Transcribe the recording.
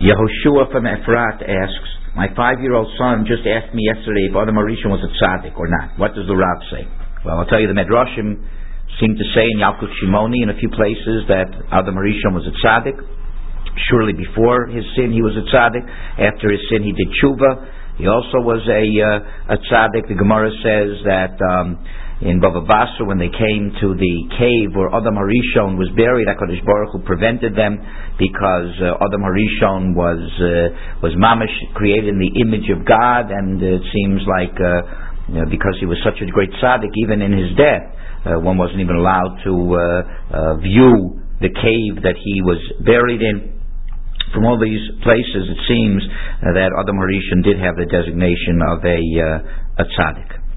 Yehoshua from Efrat asks, my 5-year-old son just asked me yesterday if Adam HaRishon was a tzaddik or not. What does the Rav say? Well, I'll tell you, the Medrashim seem to say in Yalkut Shimoni in a few places that Adam HaRishon was a tzaddik. Surely before his sin he was a tzaddik. After his sin he did tshuva. He also was a tzaddik. The Gemara says that in Bava Basra, when they came to the cave where Adam HaRishon was buried, HaKadosh Baruch Hu prevented them because Adam HaRishon was mamish, created in the image of God, and it seems like because he was such a great tzaddik, even in his death, one wasn't even allowed to view the cave that he was buried in. From all these places, it seems that Adam HaRishon did have the designation of a tzaddik.